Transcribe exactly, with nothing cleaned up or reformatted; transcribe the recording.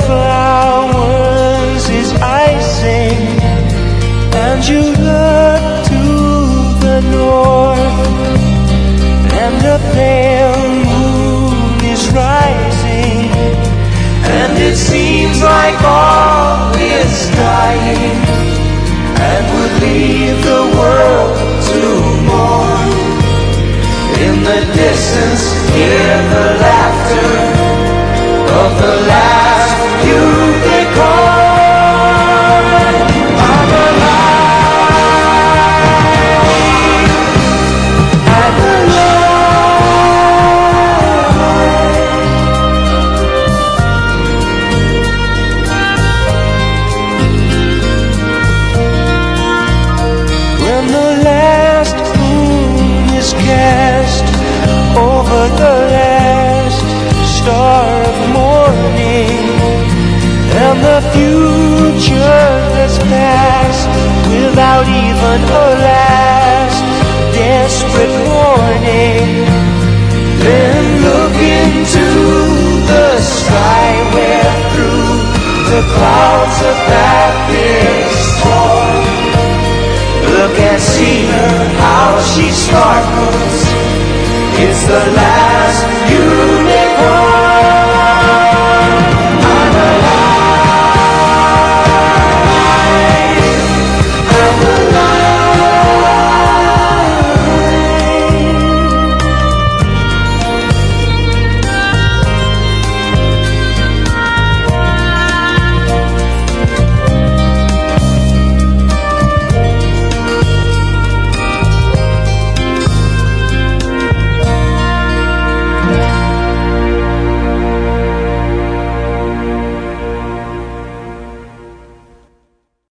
flowers is icing, and you look to the north, and the pale moon is rising, and it seems like all is dying, and would leave the world to mourn. In the distance, hear the laughter of the last unicorn. I'm alive, I'm alive. When the last moon is cast over the last star of morning, and the future has passed without even a last desperate warning, then look into the sky where through the clouds a path is torn. Look and see her, how she sparkles. It's the last